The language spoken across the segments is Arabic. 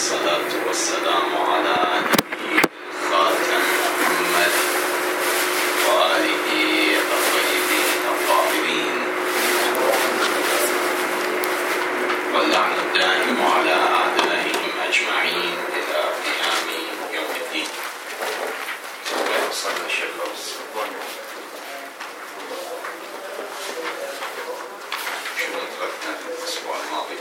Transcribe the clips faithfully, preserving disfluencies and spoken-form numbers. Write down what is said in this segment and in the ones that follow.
والصلاة والسلام على نبي الخاتم محمد وآله الطيبين الطاهرين، واللعن الدائم على أعدائهم أجمعين إلى قيام يوم الدين. وصلى الشيخ شنو تركنا في الأسبوع الماضي؟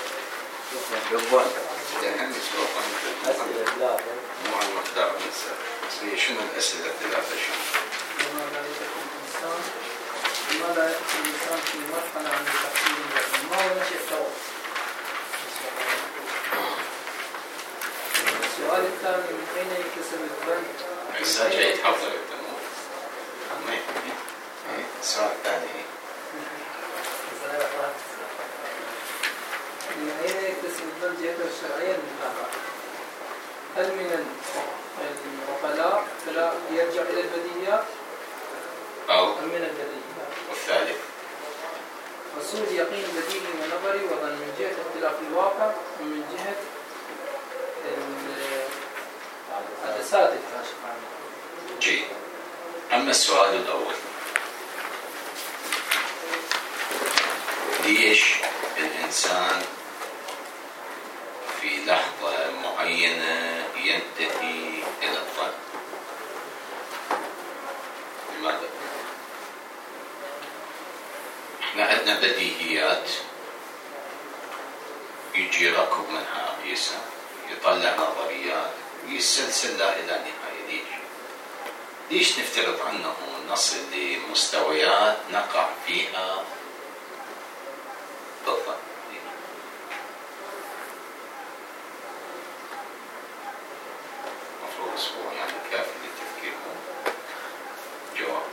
يعني أسئلة ثلاثة مو عن مقدار الإنسان، بس هي شنو الأسئلة الثلاثة؟ شنو؟ لماذا يأتي الإنسان؟ لماذا يأتي الإنسان في مرحلة عند تحصيل العلم؟ ما هو نشأ التوقف؟ السؤال الثاني: من أين يكتسب الفن؟ الإنسان جاي يتحضر التنمو. السؤال الثاني: من أين يكتسب الفن جهة الشرعية المتابعة؟ هل من العقلاء فلا يرجع إلى البديهيات؟ أو أم من البديهيات؟ والثالث: وصول يقين بديهي ونظري وظن من جهة اختلاف الواقع ومن جهة الأساتذة الكاشف عنه. جيد. أما السؤال الأول: ليش الإنسان في لحظة معينة ينتهي إلى الظن؟ لماذا؟ احنا عندنا بديهيات يجي ركب منها قيسة، يطلع نظريات ويسلسل لا إلى نهاية. ليش؟ ليش نفترض أنه نصل لمستويات نقع فيها بالظن؟ مفروض أسبوع يعني كافي للتفكير. جواب: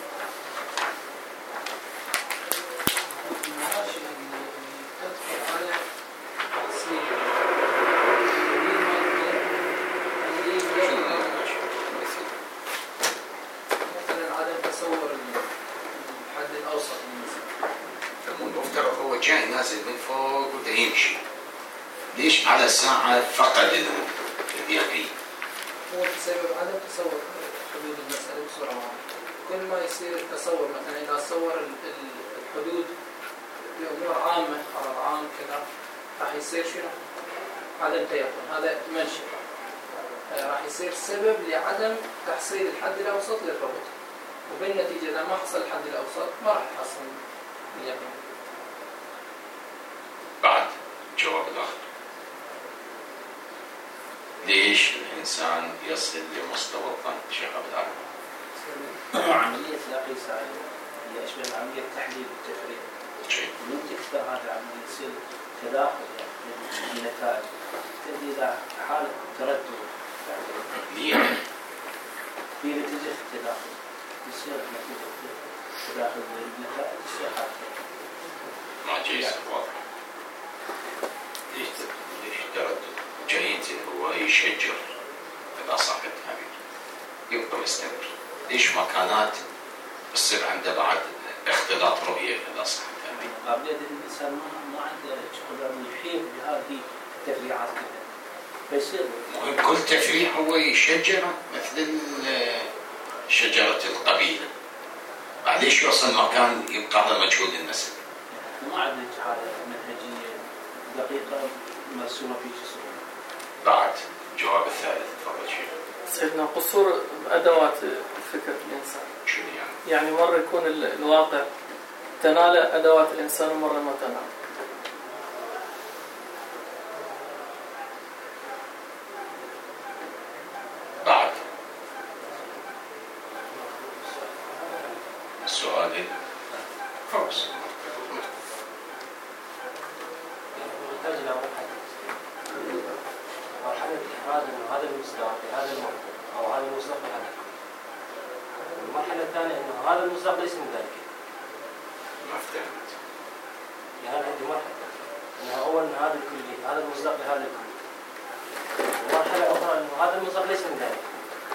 جاي نازل من فوق وده يمشي، ليش على ساعة فقد اليقين؟ هو بسبب عدم تصور حدود المسألة بسرعة. كل ما يصير التصور، مثلا إذا صور الحدود بأمور عامة، قرار عام كذا، راح يصير شنو؟ عدم تيقن. هذا منشأ، راح يصير سبب لعدم تحصيل الحد الأوسط للربط، وبالنتيجة إذا ما حصل الحد الأوسط ما راح يحصل اليقين. بعد جواب الآخر: ليش الإنسان يصل لمستوى الظن؟ شيخ عبد العال. عملية القياس هي أشبه عملية تحليل والتفريق. من تكثر هذه العملية يصير تداخل يعني النتائج، تؤدي إلى حالة تردد. ليه؟ في نتيجة التداخل يصير نتيجة تداخل النتائج يصير حالة. ما جايز واضح. ليش ليش تردد؟ جايز هو يشجر إذا صح التعبير، يبقى يستمر. ليش مكانات بتصير عنده بعد اختلاط رؤية إذا صح التعبير؟ قابلية الإنسان ما عنده قدرة إنه يحيط بهذه التفريعات كلها، فيصير كل تفريع هو يشجره مثل شجرة القبيلة، بعد ليش يوصل مكان يبقى هذا مجهول النسب؟ ما عنده حالة منهجية دقيقة مرسومة في جسمه. بعد جواب الثالث: تفضل شيخ. سيدنا قصور أدوات الفكر الإنسان. شنو يعني؟ يعني مرة يكون الواقع تنال أدوات الإنسان ومرة ما تنال. بعد السؤال فرص نحتاج إلى مرحلة مرحلة إحراز إنه هذا المصداق هذا الموضوع أو هذا المصداق هذا. المرحلة الثانية إنه هذا المصداق ليس من ذلك. ما افتهمت. يعني عندي مرحلة إنه أول إن هذا الكلي هذا المصداق لهذا الكلي. ومرحلة أخرى إنه هذا المصداق ليس من ذلك.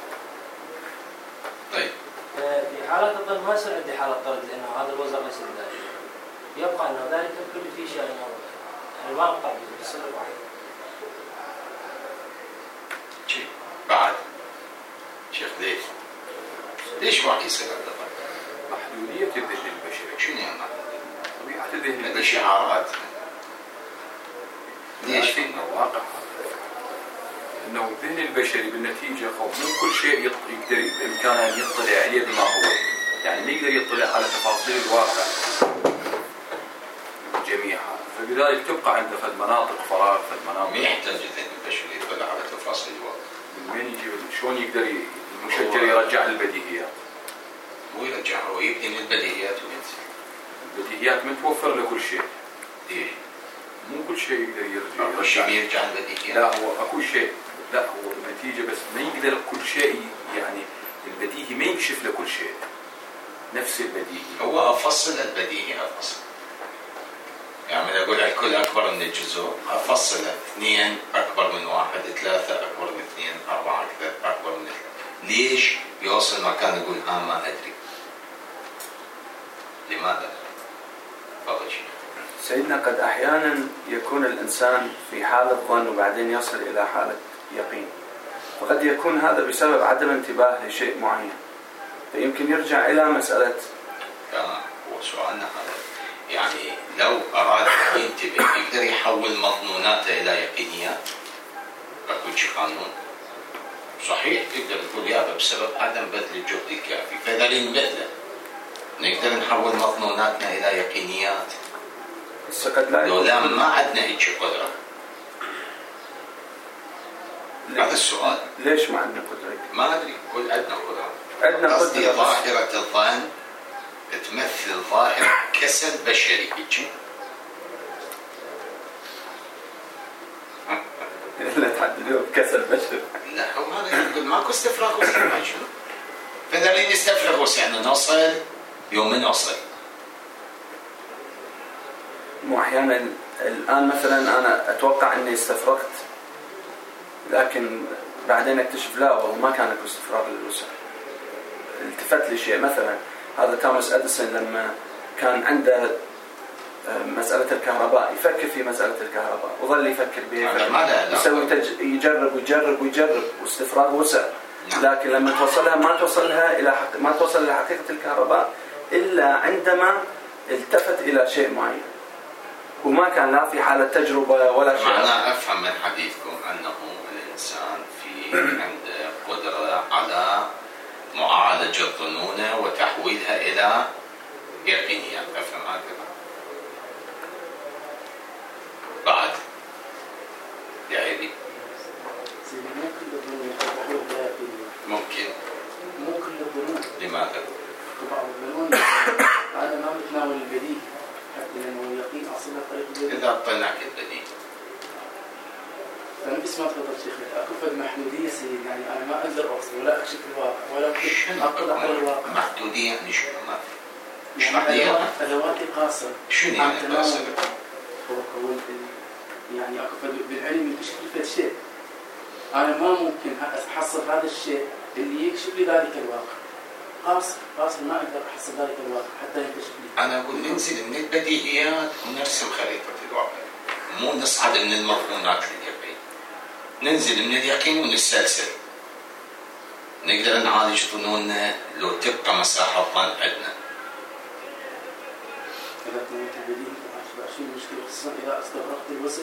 طيب. في حالة الظن ما يصير عندي حالة طرد لأنه هذا المصداق ليس من ذلك. يبقى إنه ذلك الكل فيه شيء يعني ما أقطع به بسبب واحد. بعد شيخ ليش؟ ليش واحد يصير عنده ظن؟ محدودية الذهن البشري. شنو يعني؟ طبيعة الذهن هذه البشري. شعارات. ليش؟ لكن الواقع انه الذهن البشري بالنتيجة خو مو كل شيء يقدر بامكانه ان يطلع عليه بما هو، يعني ما يقدر يطلع على تفاصيل الواقع جميعها، فبذلك تبقى عنده فد مناطق فراغ، فد مناطق. ما يحتاج الذهن البشري يطلع على تفاصيل الواقع. من وين يجيب؟ شلون يقدر المشجر يرجع للبديهيات؟ مو يرجع، هو يبني من البديهيات وينزل. البديهيات متوفر له كل شيء. ليش؟ مو كل شيء يقدر يرجع. كل شيء يرجع للبديهيات. لا هو اكو شيء، لا هو النتيجة بس ما يقدر كل شيء، يعني البديهي ما يكشف له كل شيء. نفس البديهي. هو أفصل البديهي أفصل. يعني أقول الكل أكبر من الجزء، أفصل اثنين أكبر من واحد، ثلاثة أكبر من اثنين، أربعة أكبر من ثلاثة. ليش يوصل مكان يقول ها ما أدري؟ لماذا؟ فضل شيء. سيدنا قد أحيانا يكون الإنسان في حالة ظن وبعدين يصل إلى حالة يقين، وقد يكون هذا بسبب عدم انتباه لشيء معين، فيمكن يرجع إلى مسألة. هو سؤالنا هذا، يعني لو أراد أن ينتبه يقدر يحول مظنوناته إلى يقينيات؟ أقول شيء قانون صحيح تقدر تقول يابا بسبب عدم بذل الجهد الكافي، فإذا نبذله نقدر نحول مظنوناتنا إلى يقينيات. لو لا ما عندنا هيك قدرة. هذا السؤال. ليش ما عندنا قدرة؟ ما أدري، قل عندنا قدرة. عندنا قصدي قدرة. ظاهرة الظن تمثل ظاهرة كسل بشري هيك. لا تحددوه بكسل بشري. لا هو هذا يقول ماكو استفراغ وسع شنو؟ فإذا نستفرغ وسعنا نوصل يوم نوصل. مو أحيانا الآن مثلا أنا أتوقع أني استفرغت، لكن بعدين اكتشف لا والله ما كان اكو استفراغ للوسع. التفت لشيء مثلا هذا توماس اديسون لما كان عنده مسألة الكهرباء يفكر في مسألة الكهرباء وظل يفكر بها، يسوي تج... يجرب ويجرب ويجرب واستفراغ وسع، لكن لما توصلها ما توصلها إلى حق... ما توصل إلى حقيقة الكهرباء إلا عندما التفت إلى شيء معين، وما كان لا في حالة تجربة ولا شيء. أنا أفهم من حديثكم أنه الإنسان في عنده قدرة على معالجة ظنونه وتحويلها إلى يقينيات. أفهم هكذا. بعد يا عيدي ممكن مو كل الظنون. لماذا؟ بعض الظنون هذا ما متناول البديهي، حتى لأنه اليقين أصلا طريق البديهي. إذا طلعك البديهي فأنا بس ما تفضل شيخ، أكو فد محدودية سيد، يعني أنا ما أقدر أوصل ولا أكشف الواقع ولا شنو أطلع على الواقع. محدودية يعني شنو؟ ما في يعني أدواتي قاصرة. شنو يعني قاصرة؟ هو هو يعني أكو فد بالعلم يكشف لي فد شيء، أنا ما ممكن أحصل هذا الشيء اللي يكشف لي ذلك الواقع. قاصر قاصر ما أقدر أحصل ذلك الواقع حتى يكشف لي. أنا أقول ننزل من البديهيات ونرسم خريطة الواقع، مو نصعد من المظنونات لليقين. ننزل من اليقين ونستلسل، نقدر نعالج ظنوننا لو تبقى مساحة ظن عندنا. إذا كنت البديهي شو المشكلة، خصوصا إذا استغرقت الوصف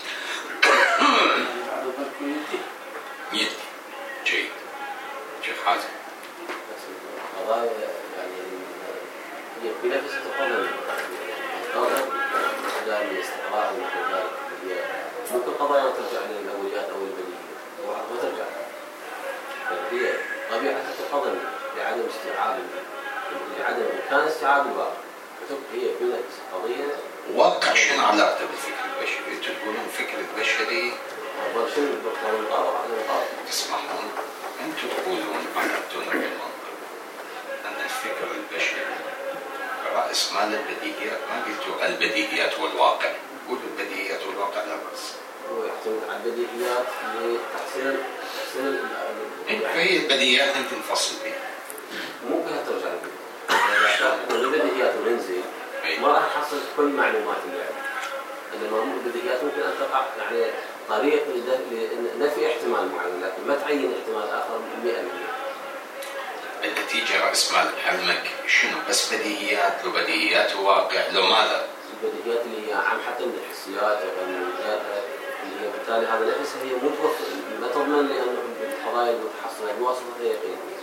يعني بعد الظن يكون ينتهي. ينتهي. جيد. شيخ حازم. القضايا يعني هي بنفس القضايا القضايا جاء من الاستقرار والقضايا ممكن قضايا ترجع للأولويات أو البديهية وترجع، هي طبيعة القضايا لعدم استيعاب لعدم إمكان استيعاب الواقع، هي بنفس القضية. واقع شنو علاقته بالفكر البشري؟ أنتم تقولون الفكر البشري أفضل شنو بالقول القاضي على القاضي. تسمحون أنتم تقولون علاقتنا بالمنطق أن الفكر البشري رأس مال البديهيات، ما قلتوا البديهيات والواقع، قولوا البديهيات والواقع لا بأس. هو يعتمد على البديهيات لتحسين تحسين هي البديهيات أنت نفصل بها. ممكن ترجع للبديهيات. البديهيات وننزل ما راح نحصل كل معلومات اللعبة، إنما البديهيات ممكن أن تقع يعني طريق لنفي احتمال معين، لكن ما تعين احتمال آخر مئة بالمئة. النتيجة رأس مال حلمك شنو؟ بس بديهيات، لو بديهيات وواقع، لو ماذا؟ البديهيات اللي هي عام حتى من الحسيات أو الغنويات اللي هي بالتالي هذا نفسه هي متوفر، لا تضمن لأنه القضايا المتحصلة الواسطة هي يقينية.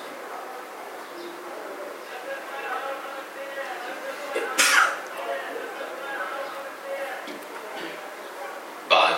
بعد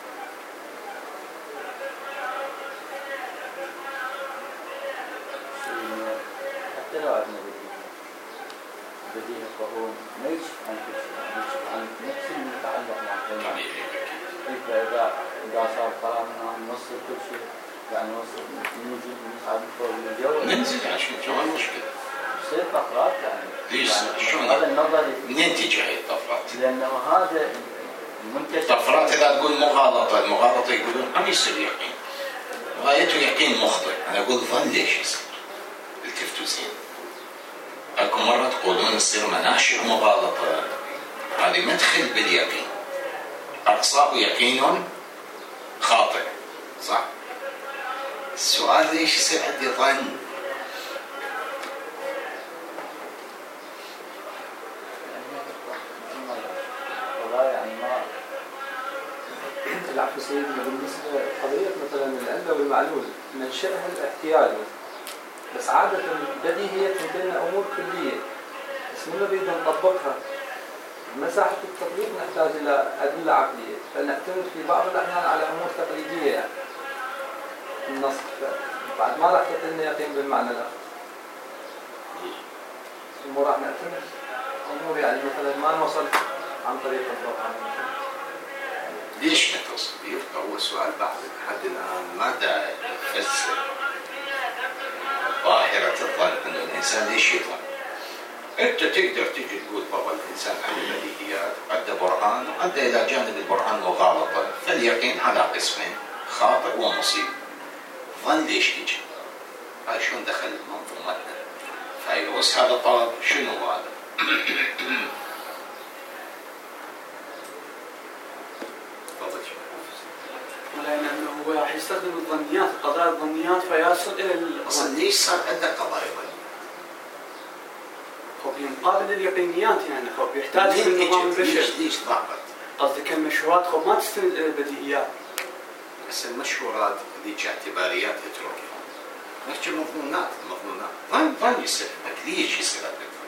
حتى لو عندنا بديهة بديهة فهو ما يكشف عن كل شيء، يكشف عن نفس المتعلق مع الكلمات. إذا إذا صار قرار نوصل كل شيء، يعني نوصل ننزل نصعد فوق الجو. ننزل عشان شو المشكلة؟ يصير طفرات يعني. ليش؟ يعني شلون؟ هذا النظري. منين تجي هاي الطفرات؟ لأنه هذا المنتشر. طفرات إذا تقول مغالطة، المغالطة يقولون عم يصير يقين. غايته يقين مخطئ، أنا أقول ظن ليش يصير؟ التفتوا زين. أكو مرة تقولون يصير مناشئ مغالطة، هذه مدخل باليقين. أقصاه يقين خاطئ، صح؟ السؤال ليش يصير عندي ظن؟ يعني ما العفو سيدنا، بالنسبة لقضية مثلا العلة والمعلول منشأها الاحتياج، بس عادة بديهية عندنا أمور كلية بس من نريد نطبقها مساحة التطبيق نحتاج إلى أدلة عقلية، فنعتمد في بعض الأحيان على أمور تقليدية يعني النص، بعد ما راح تدلنا يقين بالمعنى الآخر. مو راح نعتمد أمور يعني مثلا ما نوصل عن طريق القرآن. ليش ما توصل؟ يبقى هو سؤال بعد لحد الآن ما داعي نفسر ظاهرة الظن أن الإنسان ليش يظن؟ أنت تقدر تجي تقول بابا الإنسان عنده بديهيات، عنده برهان، وعنده إلى جانب البرهان مغالطة، فاليقين على قسمين، خاطئ ومصيب. ظن ليش يجي؟ هاي شلون دخل منظومتنا؟ فيروس هذا طلب شنو هذا؟ لأنه هو راح يستخدم الظنيات، قضايا الظنيات فيصل إلى أصلا ليش صار عندك قضايا ظنية؟ خب مقابل اليقينيات يعني خب يحتاج النظام البشري. ليش ليش ضعفت؟ قصدك المشهورات خب ما تستند إلى البديهيات. بس المشهورات ذيك اعتباريات اتركها. نحكي مضمونات، المضمونات ظن ظن يصير، ليش يصير هذا الظن؟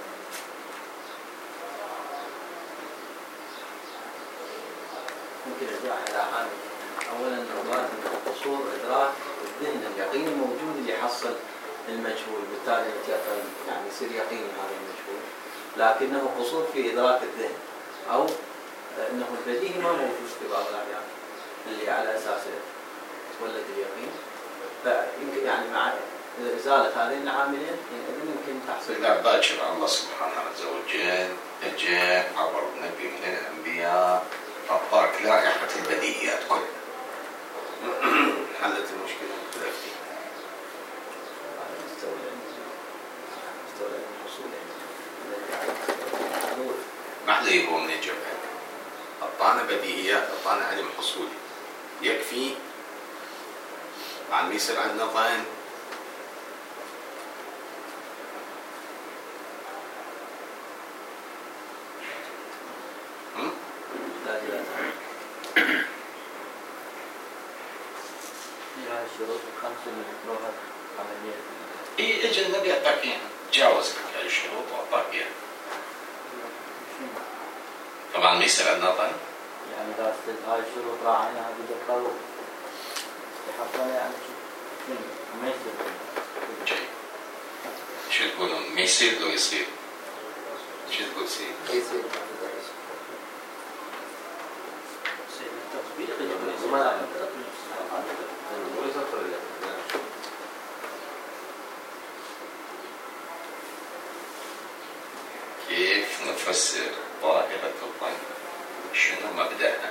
ممكن ارجع الى عامل اولا مرات قصور ادراك الذهن اليقيني الموجود اللي يحصل المجهول، بالتالي يعني يصير يقيني هذا المجهول، لكنه قصور في ادراك الذهن او انه البديهي ما موجود في بعض الاحيان اللي على اساسه تولد اليقين. فيمكن يعني مع ازاله هذين العاملين يمكن تحصل. إذا باكر الله سبحانه عز وجل اجى عبر نبي من الانبياء اعطاك لائحه البديهيات كلها. حلت المشكله الثلاثيه. ما حدا يهون من الجبهه. اعطانا بديهيات، اعطانا علم حصولي. يكفي عم يصير عندنا ظن. الشروط الخمسة اللي ذكروها عملية. إيه إجا النبي أعطاك إياها، تجاوز هاي الشروط وأعطاك إياها. طبعا ما يصير عندنا ظن. يعني إذا استد هاي الشروط راعيناها بدقة يحصلنا يعني شو ما يصير. جيد. شو تقولون؟ ما يصير لو يصير. شو تقول سيد؟ يصير. سيد التطبيق كيف نفسر ظاهرة الظن؟ شنو مبدأها؟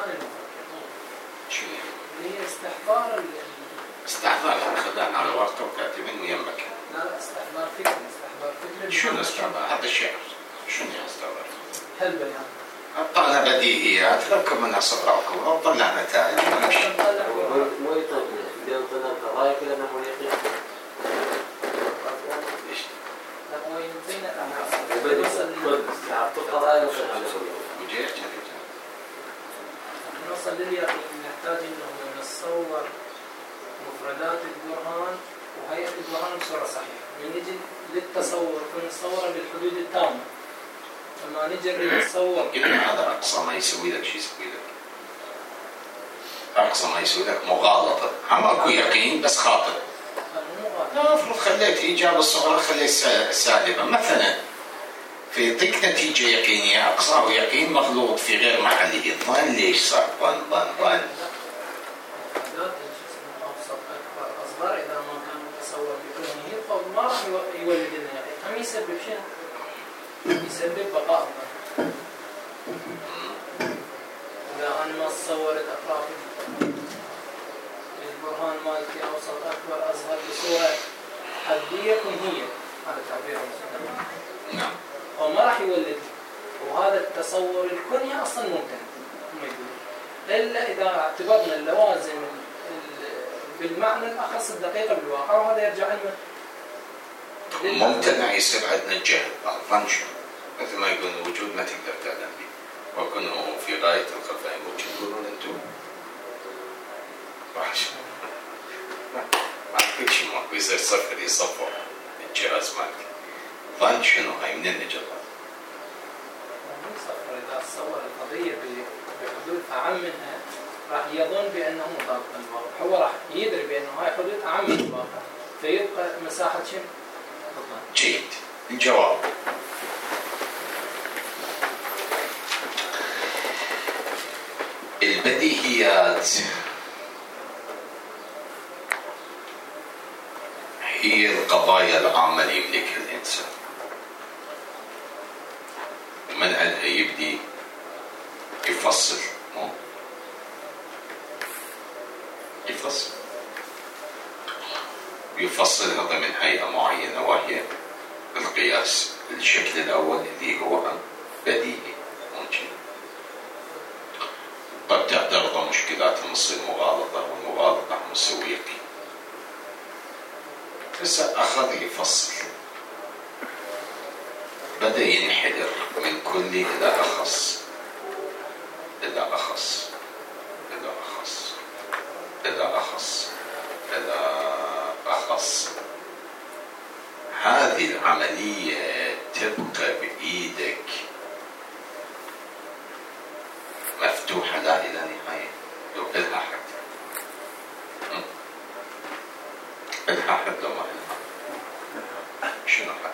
المفكر. شو اللي هي استحضار ال استحضار خدعنا على ورقة وكاتبين ويمك. لا لا استحضار فكرة استحضار فكرة. شو استحضار؟ هذا الشعر. شو استحضار؟ هل بيان. طلع بديهيات ركب منها صدركم أو طلع نتائج ونمشي. مو يطلع بين طلع قضايا كلها نحو اليقين. ليش؟ لا هو ينتهينا عرفت القضايا وصلنا وجيت نوصل لليقين نحتاج انه نتصور مفردات البرهان وهيئة البرهان بصورة صحيحة. من نجي للتصور فنتصوره بالحدود التامة. لما نجي نتصور قلنا هذا أقصى ما يسوي لك شو يسوي لك؟ أقصى ما يسوي لك مغالطة. هم أكو يقين بس خاطئ. لا أفرض خليت إجابة الصغرى خليت سالبة مثلا في يعطيك نتيجة يقينية أقصاه يقين مغلوط في غير محله. ظن ليش صار ظن ظن ظن أصغر إذا ما كان متصور بكونه فما راح يولد لنا يقين. هم يسبب شنو؟ يسبب بقاء. إذا أنا ما تصورت أطراف البرهان مالتي أوسط أكبر أصغر بصورة حدية كونية هذا تعبير نعم. وما راح يولد. وهذا التصور الكوني أصلا ممكن هم يقولون إلا إذا اعتبرنا اللوازم بالمعنى الأخص الدقيق بالواقع وهذا يرجع لنا ممتنع يصير عندنا الجهل. الظن شو؟ مثل ما يقولون الوجود ما تقدر تعلم به وكونه في غاية الخفاء موجود. تقولون أنتم ما كل شيء ماكو يصير صفر يصفر الجهاز مالك. ظن شنو هاي منين نجي؟ صفر إذا تصور القضية بحدود أعم منها راح يظن بأنه مطابق للواقع. هو راح يدري بأنه هاي حدود أعم من الواقع فيبقى مساحة شنو؟ جيد. الجواب البديهيات هي القضايا العامة اللي يملكها الإنسان. من عندها يبدي يفصل يفصل يفصلها ضمن هيئة معينة وهي القياس. الشكل الأول اللي هو بديهي ممكن قد تعترض مشكلات مصير مغالطة والمغالطة مسوية. هسه أخذ يفصل بدأ ينحدر من كل إلى أخص إلى أخص إلى أخص إلى أخص إلى أخص. هذه العملية تبقى بإيدك مفتوحة لا إلى نهاية. لو إلها حد إلها حد لو ما إلها شنو حد؟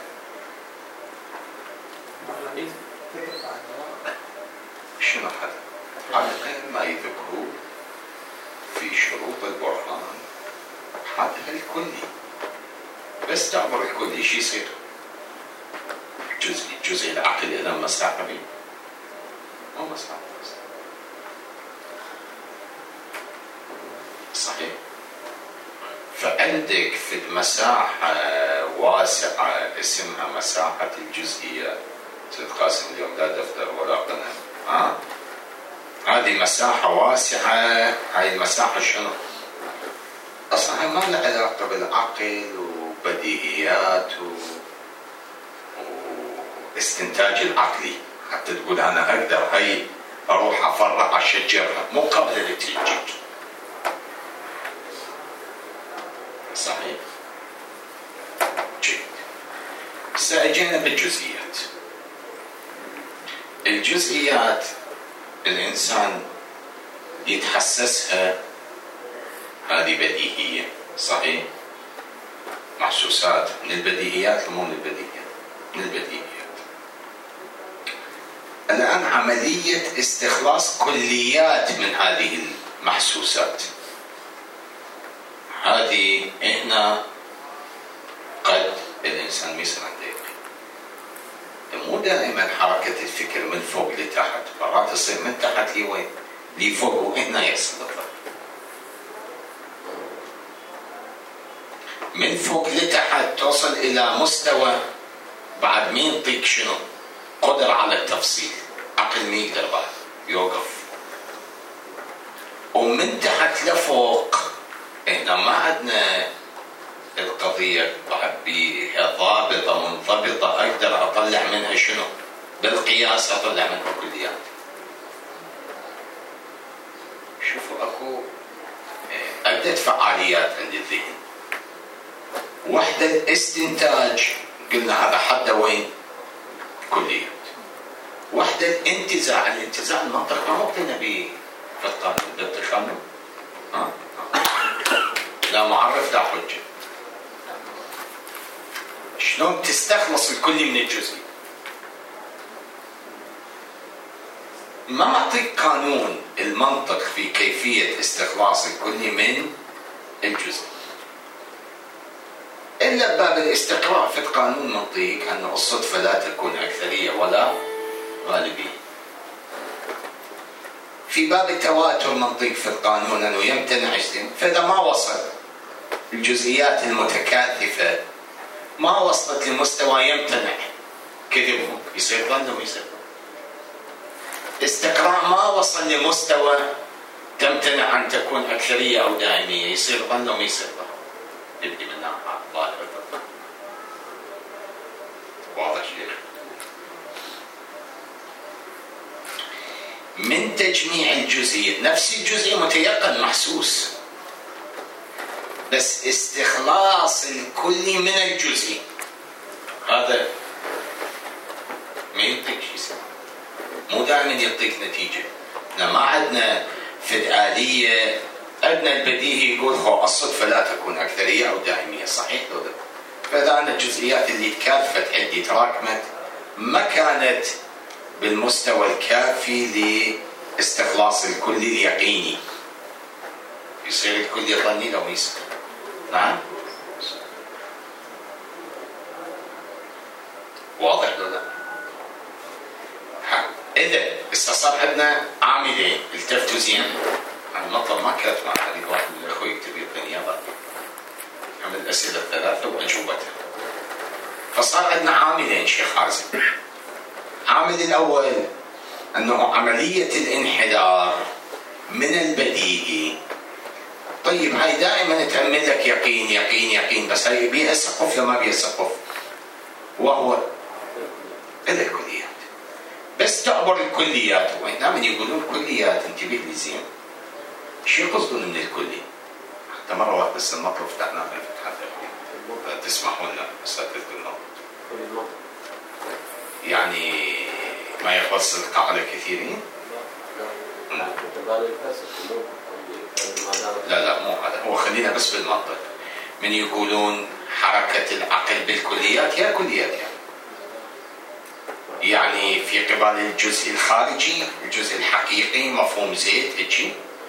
شنو حد؟ على غير ما يذكروا في شروط البرهان حدها الكلي. بس تعبر الكلي شي يصير؟ جزء جزء العقل إلى مساحة بي مو مساحة صحيح. فعندك في المساحة واسعة اسمها مساحة الجزئيات. تتقاسم اليوم لا دفتر ولا قلم. ها هذه مساحة واسعة. هاي المساحة شنو؟ أصلا ما لها علاقة بالعقل وبديهيات و... واستنتاج العقلي حتى تقول أنا أقدر هاي أروح أفرع أشجرها مو قبل التنجيج. صحيح. جيد. سأجينا بالجزئيات. الجزئيات الإنسان يتحسسها هذه بديهية صحيح. محسوسات من البديهيات مو من البديهيات من البديهيات. الآن عملية استخلاص كليات من هذه المحسوسات هذه هنا قد الإنسان يصير عنده يقين. مو دائما حركة الفكر من فوق لتحت. مرات تصير من تحت لوين لفوق وهنا يصل الضوء. من فوق لتحت توصل إلى مستوى بعد ما ينطيك شنو؟ قدر على التفصيل، عقل ما يقدر بعد يوقف. ومن تحت لفوق احنا ما عندنا القضية بعد بها ضابطة منضبطة أقدر أطلع منها شنو؟ بالقياس أطلع منها كليات. شوفوا أكو عدة فعاليات عند الذهن. واحدة الاستنتاج، قلنا هذا حده وين؟ كليات. واحدة الانتزاع، الانتزاع المنطق ما مقتنع به في القانون، بدأت القانون ها؟ لا معرف لا حجة. شلون تستخلص الكلي من الجزئي؟ ما معطيك قانون المنطق في كيفية استخلاص الكلي من الجزئي إلا بباب الاستقراء في القانون. منطيق أن الصدفة لا تكون أكثرية ولا غالبية. في باب التواتر منطيق في القانون أنه يمتنع اجتماع، فإذا ما وصل الجزئيات المتكاثفة ما وصلت لمستوى يمتنع كذبهم يصير ظن ويصير. استقراء ما وصل لمستوى تمتنع أن تكون أكثرية أو دائمية يصير ظن ويصير ظن. نبدي من ناحية ظاهر الظن. واضح شيء؟ من تجميع الجزئية، نفس الجزئية متيقن محسوس، بس استخلاص الكلي من الجزئي هذا ما يعطيك شيء، مو دائما يعطيك نتيجة. ما عندنا في الآلية، عندنا البديهي يقول هو الصدفة لا تكون أكثرية أو دائمية، صحيح لو ده؟ فإذا أنا الجزئيات اللي تكاثفت عندي تراكمت ما كانت بالمستوى الكافي لاستخلاص الكلي اليقيني، يصير الكلي ظني لو يصير. نعم واضح ولا لا؟ إذا استصار عندنا عاملين التفتوا زين. أنا المطلب ما كانت مع هذه واحد من الأخوة يكتب النيابة عمل الأسئلة الثلاثة وأجوبتها. فصار عندنا عاملين شيخ حازم. عامل الأول أنه عملية الانحدار من البديهي. طيب هاي دائما تأمل لك يقين يقين يقين، بس هاي بيها سقف لما بيها سقف، وهو إلى الكليات. بس تعبر الكليات، وين دائما يقولون كليات، انتبه لي زين. شو يقصدون من الكلي؟ حتى مرة واحدة بس المطلب فتحناه في الفتحة، تسمحوا لنا بس لا تذكرنا. يعني ما يقبل صدق على كثيرين؟ لا لا مو هذا، هو خلينا بس بالمنطق. من يقولون حركة العقل بالكليات يا كليات يعني. يعني في قبال الجزء الخارجي، الجزء الحقيقي مفهوم زيت هيجي.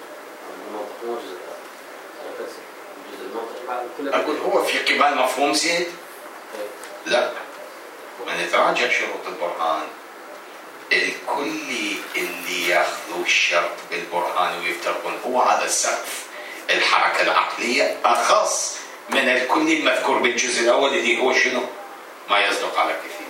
أقول هو في قبال مفهوم زيت؟ لا. من تراجع شروط البرهان الكلي اللي ياخذوا الشرط بالبرهان ويفترقون هو هذا السقف الحركة العقلية أخص من الكلي المذكور بالجزء الأول اللي هو شنو؟ ما يصدق على كثير.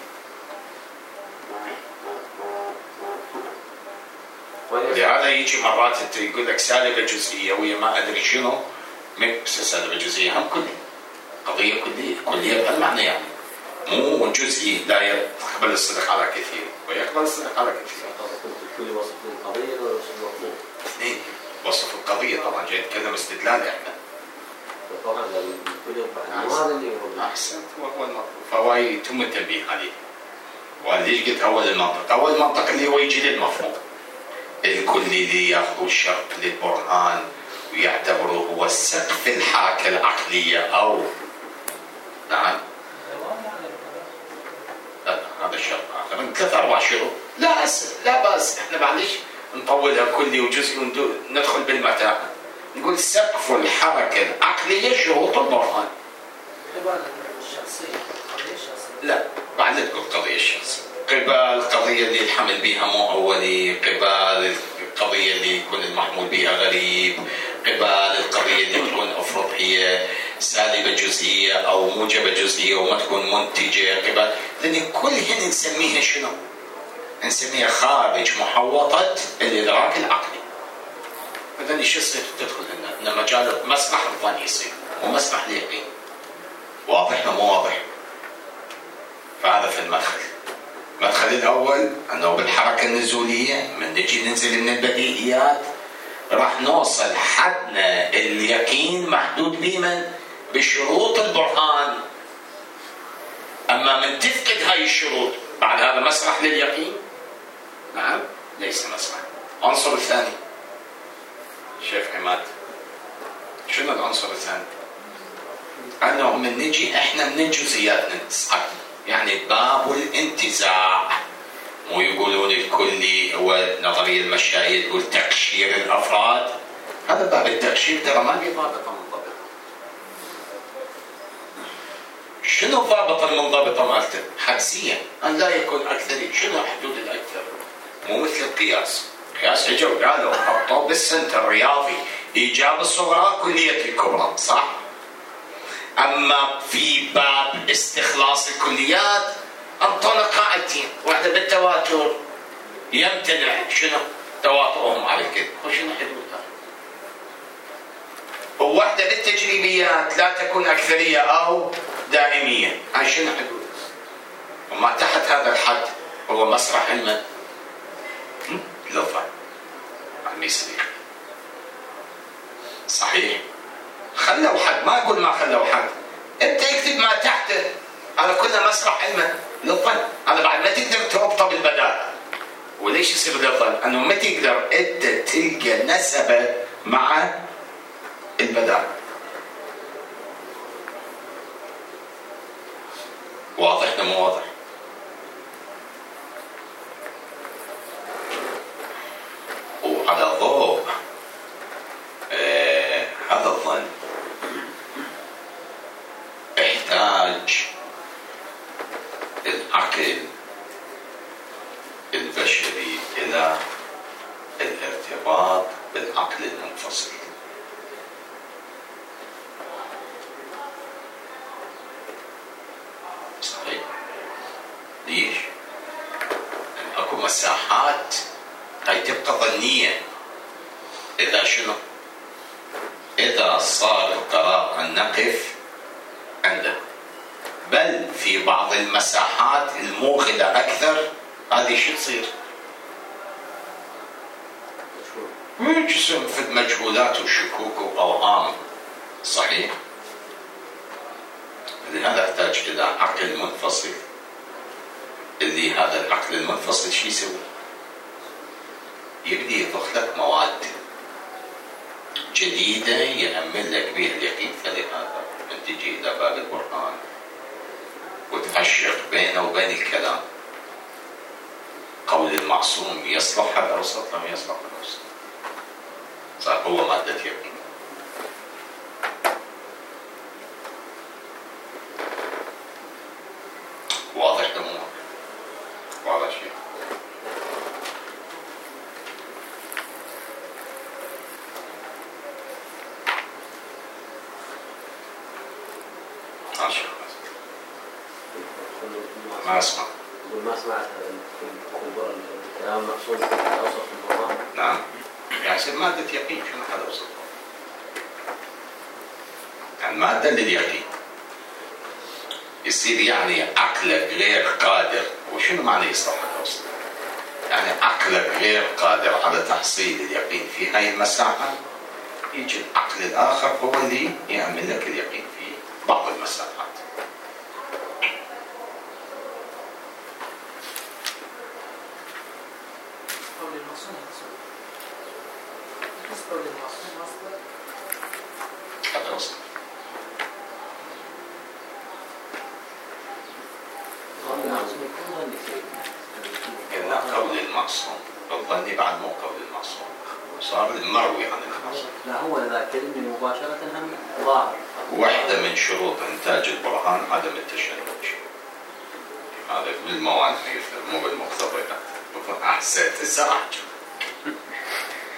لهذا يجي مرات انت يقول لك سالبة جزئية وهي ما أدري شنو، بس سالبة جزئية هم كلي، قضية كلية، كلية بهالمعنى يعني. مو جزئي لا يقبل الصدق على كثير ويقبل الصدق على كثير. الكل وصف القضية ولا وصف المطلوب؟ اثنين. وصف القضية طبعا جاي يتكلم استدلال احنا. طبعا الكل هذا اللي هو احسنت وهو المطلوب، فهو يتم التنبيه عليه. وليش قلت اول المنطق؟ اول المنطق اللي هو يجي للمفهوم. الكلي اللي ياخذوا الشرط للبرهان ويعتبره هو سقف الحركة العقلية او نعم هذا الشرط آخر من ثلاث أربع شروط. لا أس... لا بأس، إحنا معلش نطولها كلي وجزء وندخل بالمتاهة. نقول سقف الحركة العقلية شروط البرهان. قبال الشخصية، قضية الشخصية. لا بعد تقول قضية الشخصية. قبال القضية اللي الحمل بها مو أولي، قبال القضية القضية اللي يكون المحمول بها غريب، قبال القضية اللي تكون أفرض هي سالبة جزئية أو موجبة جزئية وما تكون منتجة، قبال لأن كلهن نسميها شنو؟ نسميها خارج محوطة الإدراك العقلي. إذن شو يصير تدخل هنا؟ إن مجال مسرح الظن يصير ومسرح اليقين. واضح مو واضح؟ فهذا في المدخل. المدخل الأول أنه بالحركة النزولية من نجي ننزل من البديهيات راح نوصل حدنا اليقين محدود بمن؟ بشروط البرهان. أما من تفقد هاي الشروط بعد هذا مسرح لليقين؟ نعم ليس مسرح. العنصر الثاني شيخ عماد، شنو العنصر الثاني؟ أنه من نجي إحنا من الجزئيات نصعد، يعني باب الانتزاع. مو يقولون الكلي هو نظرية المشاية تقول تقشير الأفراد، هذا باب التقشير ترى ما في ضابطة منضبطة. شنو الضابطة المنضبطة مالته؟ حدسية أن لا يكون أكثري. شنو حدود الأكثر؟ مو مثل القياس. القياس اجوا قالوا حطوا بالسنتر الرياضي إيجاب الصغرى كلية الكبرى، صح؟ أما في باب استخلاص الكليات أنطونا قاعدتين، واحدة بالتواتر يمتنع شنو؟ تواترهم على الكذب، وشنو حدودها؟ وواحدة بالتجريبيات لا تكون أكثرية أو دائمية، هاي شنو حدودها؟ وما تحت هذا الحد هو مسرح علم لفظ الميسري. صحيح؟ خلوا حد، ما أقول ما خلوا حد، أنت اكتب ما تحته، هذا كله مسرح علمه للظن. هذا بعد ما تقدر تربطه بالبداء. وليش يصير للظن؟ أنه ما تقدر أنت تلقى نسبة مع البداء. واضح مو واضح؟ وعلى ضوء آه هذا الظن احتاج العقل البشري إلى الارتباط بالعقل المنفصل. صحيح؟ ليش؟ اكو مساحات هاي تبقى ظنية إذا شنو؟ إذا صار القرار أن نقف عنده. بل في بعض المساحات الموغلة أكثر هذه شو تصير؟ جسم في المجهولات والشكوك وأوهام. صحيح؟ لهذا أحتاج إلى عقل منفصل. اللي هذا العقل المنفصل شو يسوي؟ يبدي يضخ لك مواد جديدة يأمن لك بها اليقين. فلهذا من تجي إلى باب القرآن وتعشق بينه وبين الكلام، قول المعصوم يصلح هذا أوسط لم يصلح هذا أوسط، صار هو مادة يقين. واضح دموع؟ واضح شيء؟ ما اسمع. ما سمعت الكلام المقصود اوصف البرهان. نعم. يعني يصير مادة يقين. شنو هذا اوصف؟ يعني مادة لليقين. يصير يعني عقلك غير قادر. وشنو معنى يصلح هذا اوصف؟ يعني عقلك غير قادر على تحصيل اليقين في هاي المساحة، يجي العقل الآخر هو اللي يعمل لك اليقين في بعض المساحات. قلنا قول المعصوم، الظني بعد مو قول المعصوم، صار المروي عن المعصوم. لا هو إذا كلمني مباشرة هم ظاهر. واحدة من شروط إنتاج البرهان عدم التشنج. هذا بالموانع مو بالمقتضيات. أحسنت السراج.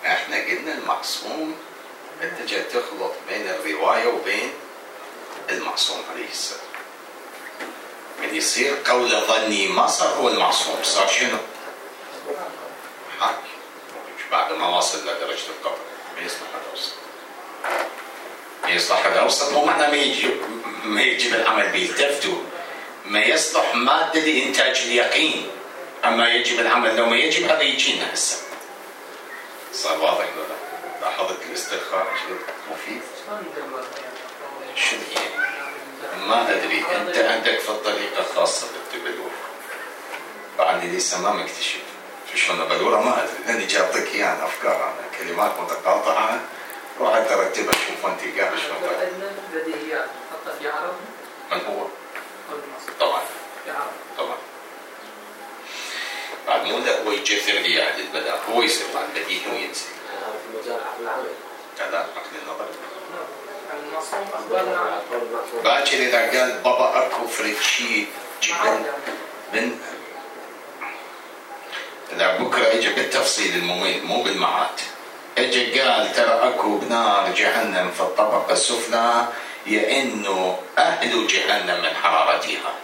احنا قلنا المعصوم انت جاي تخلط بين الرواية وبين المعصوم عليه السلام. من يصير قول ظني ما صار هو المعصوم، صار شنو؟ حاكم. بعد ما وصل لدرجة القبر ما يصلح الأوسط. ما يصلح الأوسط مو معنى ما يجي ما يجب العمل بيلتفتوا، ما يصلح مادة لإنتاج اليقين، أما يجب العمل لو ما يجب هذا يجينا هسه. صار واضح ولا لا؟ لاحظت الاسترخاء شنو مفيد؟ شنو يعني؟ ما أدري، أنت عندك في الطريقة خاصة بالتبلور. بعدني لسه ما مكتشف. شلون بلورة ما أدري، لأني جاي أعطيك إياها يعني أفكار أنا كلمات متقاطعة روح أرتبها شوف أنت قاعد شلون. عندنا بديهيات حتى في عرب. من هو؟ طبعا. في عرب. طبعا. بعد مو لا هو يجثر لي أهل البلاغ، هو يصير مع البديهي وينزل. هذا في مجال عقل العمل. كذا عقل النظر. المعصوم أخبرنا. باكر إذا قال بابا أكو فريد شيء جبن من إذا بكرة إجا بالتفصيل المميز مو بالمعاد، إجا قال ترى أكو بنار جهنم في الطبقة السفلى يئن أهل جهنم من حرارتها.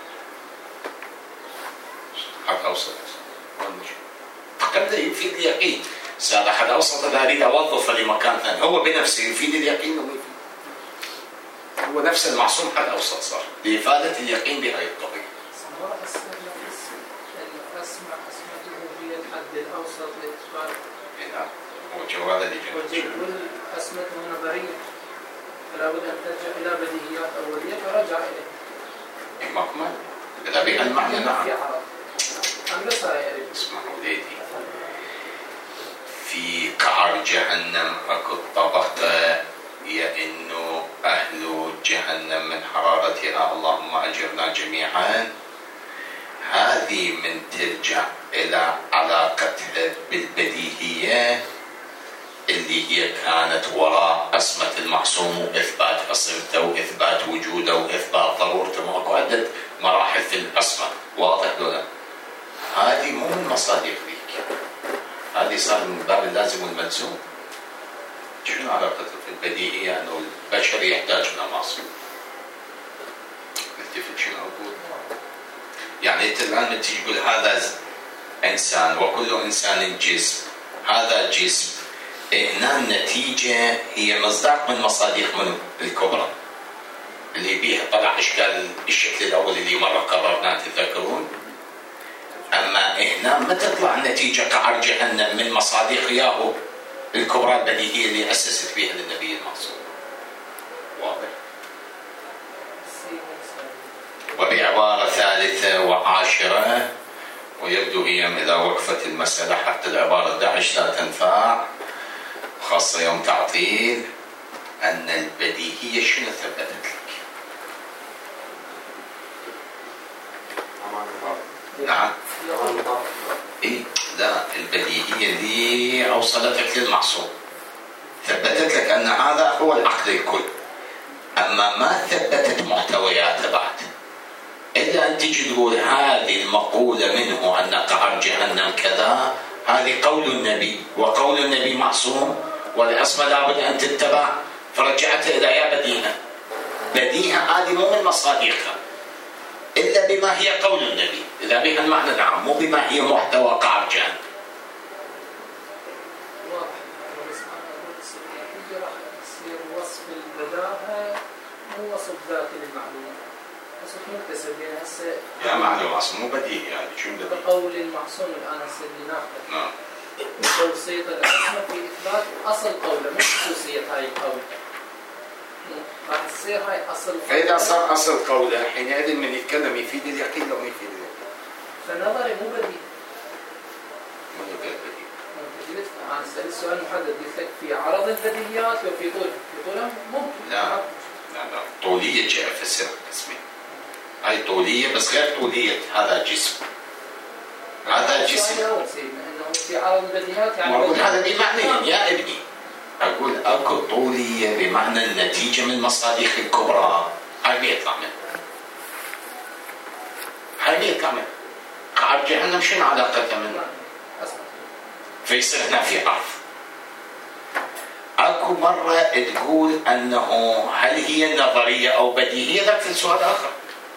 حتى أوصل قبل يفيد اليقين. سأل حتى أوصل إذا أريد أوظفه لمكان ثاني هو بنفسه يفيد اليقين وما يفيد. هو نفس المعصوم حتى أوصل صار لإفادة اليقين بهاي الطريقة. أسمع أسمته هي الحد الأوسط لإثبات. نعم. وجواب اللي جاء. أسمته نظرية. فلا بد أن ترجع إلى بديهيات أولية فرجع إليه. مكمل. إذا بها المعنى نعم. أنا بس هاي اسمعوا ليدي. في قعر جهنم أكو طبقة يئن أهل جهنم من حرارتها اللهم أجرنا جميعا. هذه من ترجع إلى علاقتها بالبديهية اللي هي كانت وراء أسمة المعصوم وإثبات أصمته وإثبات وجوده وإثبات ضرورته. ماكو عدة مراحل في الأسمة واضح ولا؟ هذه مو من مصادر ذيك، هذه صار من باب اللازم والملزوم. شنو علاقته في البديهية أنه البشر يحتاج إلى معصوم؟ التفت شنو أقول؟ يعني أنت الآن تيجي تقول هذا إنسان وكل إنسان جسم، هذا جسم، هنا النتيجة هي مصداق من مصادق من الكبرى اللي بيها طلع إشكال الشكل الأول اللي مرة قررناه تذكرون. أما هنا ما تطلع النتيجة قعر جهنم من مصادق ياهو الكبرى البديهية اللي أسست بها للنبي المعصوم. واضح؟ وبعبارة ثالثة وعاشرة ويبدو هي إذا وقفت المسألة حتى العبارة داعش لا تنفع خاصة يوم تعطيل أن البديهية شنو ثبتت لك؟ نعم. إيه؟ لا البديهية اللي أوصلتك للمعصوم ثبتت لك أن هذا هو العقل الكل، أما ما ثبتت محتوياته بعد إلا أن تجي تقول هذه المقولة منه أن قعر جهنم كذا، هذه قول النبي وقول النبي معصوم والأسمى لابد أن تتبع، فرجعت إلى يا بديهة. بديهة هذه مو من مصادقها إلا بما هي قول النبي، إذا بها المعنى نعم، مو بما هي محتوى قعر جهنم. وصف البداهة مو وصف ذاتي للمعلومة، وصف مكتسب. يعني هسه يا معلومة أصلا مو بديهي يعني شو بديهي؟ قول المعصوم الآن هسه اللي ناخذه. نعم. خصوصية الأسماء في إثبات أصل قوله مو خصوصية هاي القول. راح تصير هاي أصل قوله. فإذا صار أصل قوله حينئذ من يتكلم يفيد اليقين لو ما يفيد اليقين. فنظري مو بديهي. مو بديهي. أنا سألت السؤال محدد قلت لك في عرض البديهيات وفي طول، في طولها ممكن. لا لا لا طولية جاء في السياق القسمي. هاي طولية بس غير طولية هذا جسم. هذا جسم. أول سيدنا إنه في عرض البديهيات يعني. أقول هذا بمعنى يا ابني. أقول أكو طولية بمعنى النتيجة من مصادق الكبرى. هاي بيطلع منه. هاي بيطلع منه. قعر جهنم شنو علاقتها منه؟ فيصير هنا في عرض اكو مرة تقول انه هل هي نظرية او بديهية؟ ذاك السؤال اخر.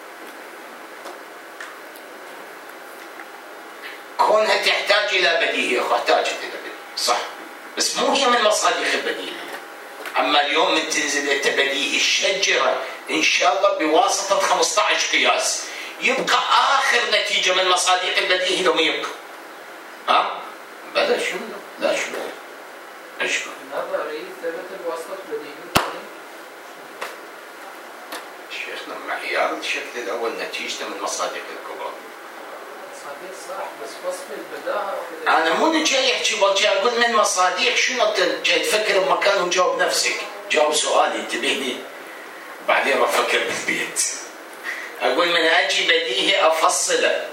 كونها تحتاج الى بديهية، احتاجت الى بديهية صح، بس مو هي من مصادق البديهية. اما اليوم من تنزل انت بديهي الشجرة ان شاء الله بواسطة خمسة عشر قياس، يبقى اخر نتيجة من مصادق البديهي لو ما يبقى. ها؟ بلا شنو؟ لا شنو؟ شنو؟ النظري ثبت بواسطة بديهي. شيخنا معيار الشكل الاول نتيجته من مصادق الكبرى. مصادق صح، بس وصف البداهة. انا مو جاي احكي جاي اقول من مصادق شنو، انت جاي تفكر بمكان وجاوب نفسك، جاوب سؤالي انتبه لي بعدين راح افكر بالبيت. اقول من اجي بديهي افصله،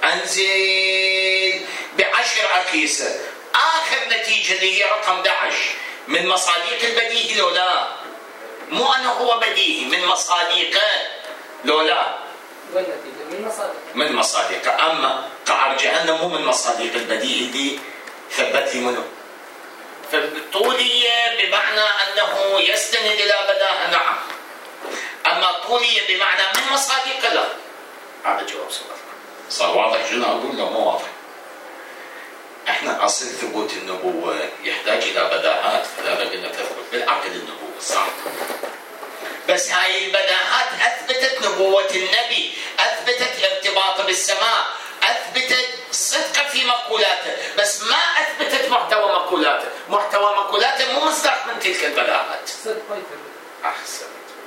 انزل بعشر اقيسه، اخر نتيجه اللي هي رقم احد عشر من مصادق البديهي لو لا؟ مو انه هو بديهي، من مصادقه لو لا؟ والنتيجة من مصادق. من مصادقه، اما قعر جهنم مو من مصادق البديهي اللي ثبت لي منه. فالطوليه بمعنى انه يستند الى بداهه نعم، اما طوليه بمعنى من مصادق لا. هذا جواب سؤالك. صار واضح شنو اقول لو مو واضح؟ احنا اصل ثبوت النبوه يحتاج الى بداهات، فلا قلنا تثبت بالعقل النبوه صح، بس هاي البداهات اثبتت نبوه النبي، اثبتت ارتباطه بالسماء، اثبتت صدقه في مقولاته، بس ما اثبتت محتوى مقولاته. محتوى مقولاته مو مصداق من تلك البداهات. صدق ما يثبت. احسنت.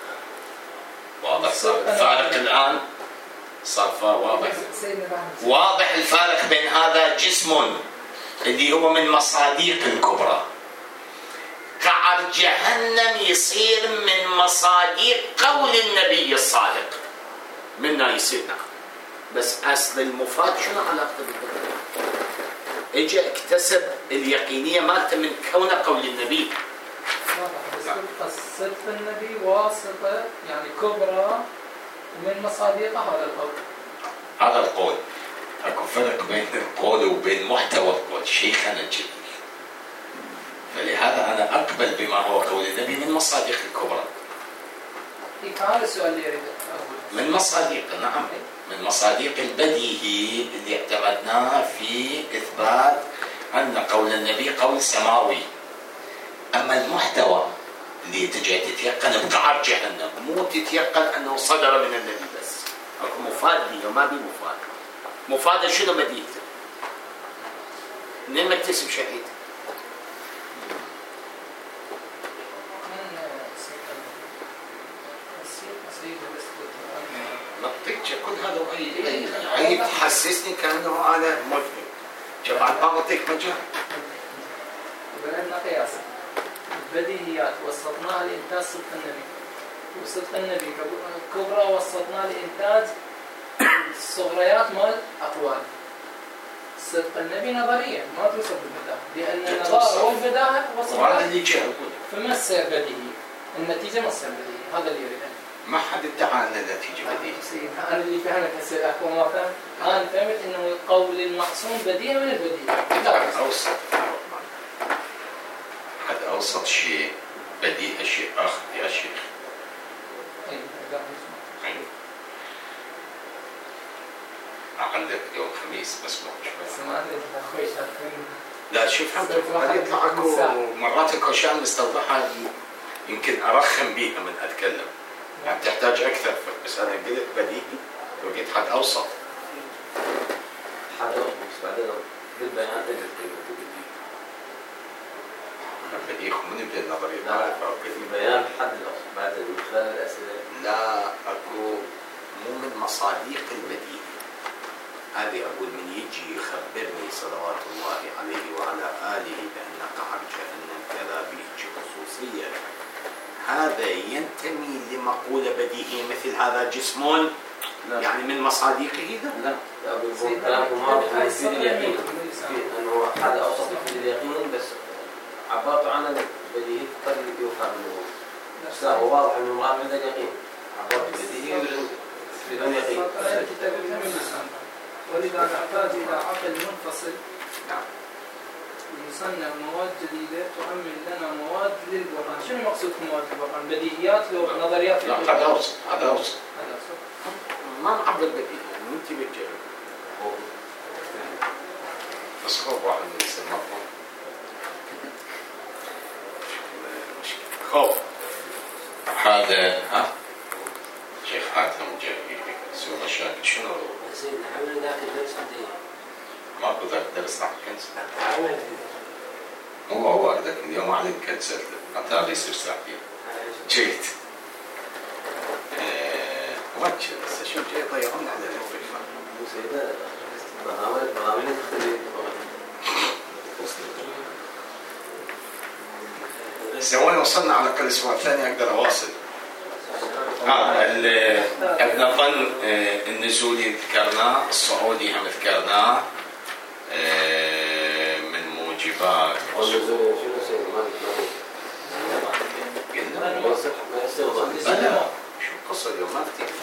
واضح صار الفارق الان، صار واضح. واضح الفارق بين هذا جسم اللي هو من مصادق الكبرى، قعر جهنم يصير من مصادق قول النبي الصادق، منا يصير نعم، بس اصل المفاد شنو علاقته بالكبرى؟ اجى اكتسب اليقينيه مالته من كونه قول النبي. بس صدق النبي واسطه يعني كبرى ومن مصادقه هذا القول. هذا القول اكو فرق بين القول وبين محتوى القول شيخنا الجليل، فلهذا انا اقبل بما هو قول النبي من مصادق الكبرى. هذا السؤال اللي يريد من مصادق نعم، من مصادق البديهي اللي اعتمدناه في اثبات ان قول النبي قول سماوي. اما المحتوى اللي تجي تتيقن بقعر جهنم، مو تتيقن انه صدر من النبي بس، اكو مفاد بيه وما بيه مفاد. مفاد شنو بديهته؟ منين مكتسب شهيد؟ نطيك كل هذا وهي هي تحسسني كانه انا مذنب. شوف بعد ما اعطيك مجال. بلدنا قياسا البديهيات وسطناها لإنتاج صدق النبي، وصدق النبي كبرى وسطناها لإنتاج الصغريات مال أقوال. صدق النبي نظريا ما توصل بالبداهة، لأن النظارة والبداهة وصلها فما تصير بديهي، النتيجة ما تصير بديهي. هذا اللي يريده. ما حد ادعى ان النتيجة بديهي. أنا اللي فهمت هسه أكو ما فهم، أنا فهمت إنه قول المقصود بديهي من البديهي. لا أوسط هذا أوسط شيء، بديهي شيء آخر يا شيخ. عندك يوم خميس بس مو لا شوف حتى يطلع اكو مرات اكو اشياء مستوضحه يمكن ارخم بيها من اتكلم، يعني تحتاج اكثر، بس انا قلت بديهي وقلت حد اوسط. حد اوسط بس بعدين بالبيان بديهي من يبدا النظريه لا في بيان حد الاوسط بعد من خلال الاسئله. لا اكو مو من مصادق البديهي. هذه أقول من يجي يخبرني صلوات الله عليه وعلى آله بأن قعر جهنم كذا بيجي خصوصية، هذا ينتمي لمقولة بديهية مثل هذا جسم لا. يعني من مصادقه لا لا أقول كلامكم واضح يفيد اليقين، أنه هذا أوصف يفيد اليقين، بس عبرت عن البديهي قد يوقع منه، بس هو واضح أنه ما من اليقين، عبرت البديهي يفيد اليقين. ولذا نحتاج إلى عقل منفصل نصنع مواد جديدة تؤمن لنا مواد للبرهان. شنو مقصود مواد البرهان؟ بديهيات لو نظريات؟ لا هذا أوسط هذا أوسط هذا أوسط. ما نعبر بديهي يعني أنت بتجرب بس خوف واحد من يصير مفهوم خوف هذا ها شيخ حاتم جاي يسوي مشاكل شنو؟ سيدنا عملنا ذاك الدرس عندي ماكو ذاك درس راح كنسل هو هو ذاك اليوم عليك كنسل حتى هذا يصير ساعتين جيد وجه بس شو جاي يضيعون على الوظيفة مو سيدنا برنامج برنامج تختلف سوينا وصلنا على الأقل الأسبوع الثاني أقدر أواصل. ها ابن الظن النزولي ذكرناه، الصعودي هم ذكرناه من موجبات النزول شنو سيد ما قلنا شو القصة اليوم ما افتكر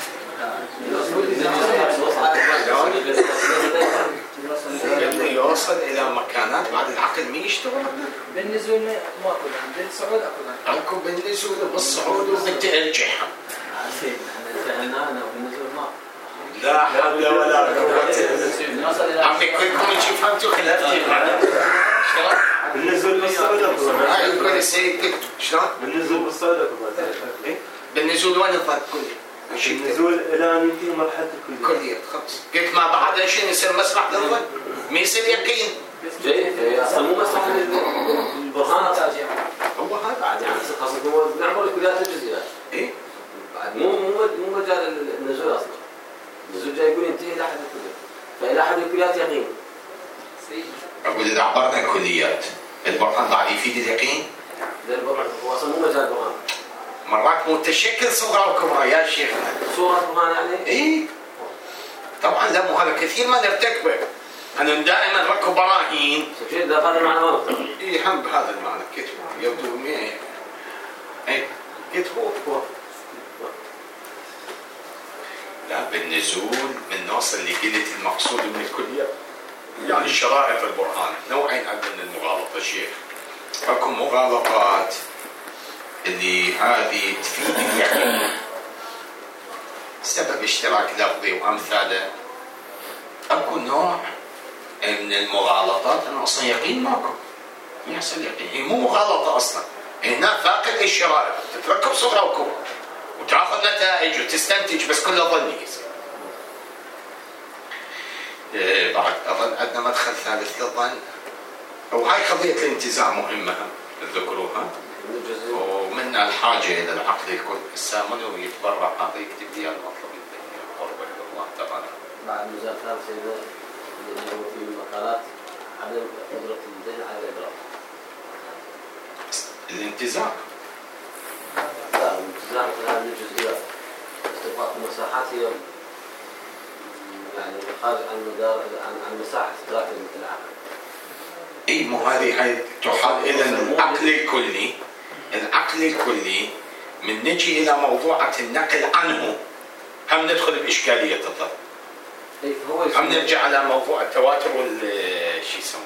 يوصل إلى مكانات بعد العقل مين يشتغل؟ بالنزول ماكو بالصعود اكو اكو بالنزول وبالصعود وبالتأرجح. فهمنا بالنزول ما لا حول ولا قوة إلا بالله. عمي كلكم انتم فهمتوا خلفتي معنا. شلون؟ بالنزول بالصعود اكو. هاي يقول السيد شلون؟ بالنزول بالصعود اكو. بالنزول وين الضغط كلي؟ النزول الى ان ينتهي مرحلة الكلية. كلية خلص. قلت ما بعد شنو يصير مسرح للظن؟ ما يصير يقين. جيد اصلا مو مسرح البرهان هو هذا بعد يعني قصدك هو نعمل الكليات الجزئيات. ايه؟ بعد مو مو مو مجال النزول اصلا. النزول جاي يقول ينتهي الى حد الكليات. فالى حد الكليات يقين. اقول اذا عبرنا الكليات البرهان بعد يفيد اليقين؟ لا البرهان هو اصلا مو مجال برهان. مرات متشكل صغرى وكبرى يا شيخنا. صورة برهان يعني؟ ايه طبعا لا مو هذا كثير ما نرتكبه. انا دائما ركب براهين. شوف ده هذا المعنى ما بطلع. ايه هم بهذا المعنى كتبه يبدو مية ايه كتبه. لا بالنزول من نوصل لقلة المقصود من الكلية يعني شرائط البرهان نوعين عندنا المغالطة شيخ. اكو مغالطات اللي هذه تفيد اليقين سبب اشتراك لفظي وامثاله. اكو نوع من المغالطات انا اصلا يقين ماكو ما يحصل يقين هي مو مغالطه اصلا هنا فاقد الشرائط تتركب صغرى وكبرى وتاخذ نتائج وتستنتج بس كله ظني يصير. إيه بعد اظن عندنا مدخل ثالث للظن وهاي قضيه الانتزاع مهمه تذكروها ومنها الحاجه الى العقل الكل. السامون يتبرع هذا يكتب لي المطلب الذهني قرب الى الله تعالى. بعد مجال ثالث سيدنا اللي هو في المقالات عدم قدرة الذهن على الإدراك. الانتزاع. لا الانتزاع مثل هذه الجزئيات. استبقاء المساحات هي يعني خارج عن مدار عن عن مساحة إدراك العقل. اي مو هذه هاي تحال الى العقل الكلي. العقل الكلي من نجي الى موضوعة النقل عنه هم ندخل باشكالية الظن. هم نرجع على موضوع التواتر والشي يسمونه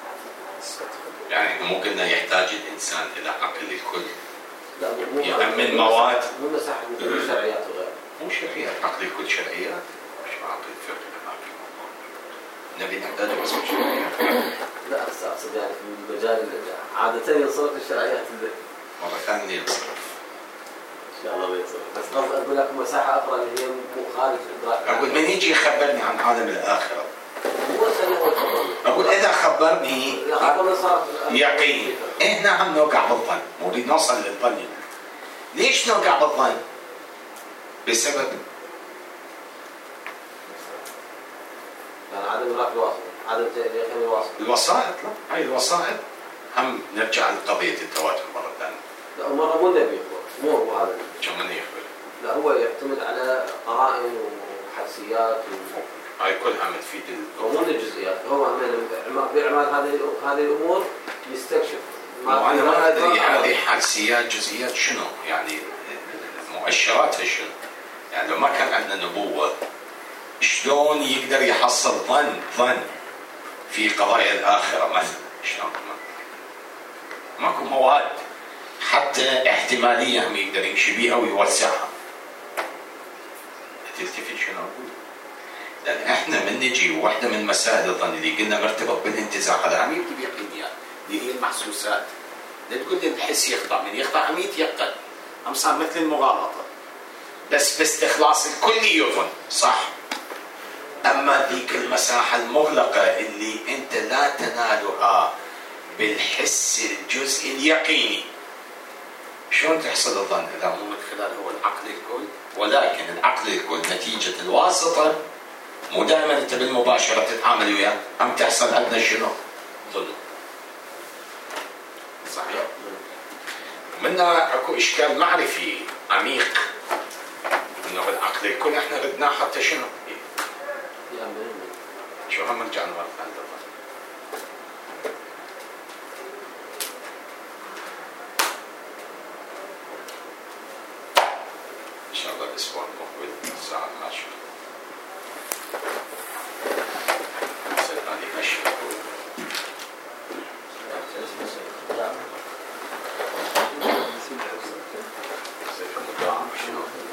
يعني مو قلنا يحتاج الانسان الى عقل الكل. لا مو يأمن مواد مو مساحة شرعيات وغيرها. مو شرعيات عقل الكل شرعيات مش عقل الفرد نبي نحتاج بس شرعيات. لا اقصد يعني في المجال عادة ينصرف الشرعيات مرة ثانية ينصرف ان شاء الله بيصير. بس قصد اقول لك مساحة اخرى اللي هي مو خارج ادراك. اقول من يجي يخبرني عن عالم الاخرة هو سنة اقول اذا خبرني يقين احنا عم نوقع بالظن نريد نوصل للظن. ليش نوقع بالظن؟ بسبب يعني عدم ادراك الواسطة عدم يقين الواسطة الوسائط. لا هاي الوسائط هم نرجع لقضية التواتر مرة ثانية. لا مرة مو نبي مو هو هذا كم من يخبر. لا هو يعتمد على قرائن وحدسيات و... هاي كلها متفيد مو من الجزئيات. هو بإعمال هذه هذه الأمور يستكشف. ما أنا ما أدري هذه حدسيات جزئيات شنو يعني مؤشراتها شنو يعني لو ما كان عندنا نبوة شلون يقدر يحصل ظن ظن في قضايا الآخرة مثلا شلون ماكو مواد حتى احتمالية هم يقدر يمشي بيها ويوسعها. تلتفت شنو أقول؟ لأن احنا من نجي واحدة من مسائل الظن اللي قلنا مرتبط بالانتزاع، هذا عم يبدي بيقينيات اللي هي المحسوسات. لا تقول لي الحس يخضع، من يخضع عم يتيقن، عم صار مثل المغالطة بس باستخلاص الكل يظن صح. أما ذيك المساحة المغلقة اللي أنت لا تنالها بالحس الجزئي اليقيني، شلون تحصل الظن إذا مو من خلال هو العقل الكل؟ ولكن العقل الكل نتيجة الواسطة، مو دائما أنت بالمباشرة تتعامل وياه، عم تحصل عندنا شنو؟ ظلم. صحيح؟ منا اكو إشكال معرفي عميق إنه العقل الكل إحنا ردناه حتى شنو؟ شو هم نرجع نورث عند الله. إن شاء الله الأسبوع المقبل الساعة العاشرة. سيدنا لي أشهر. سيف المدعم شنو؟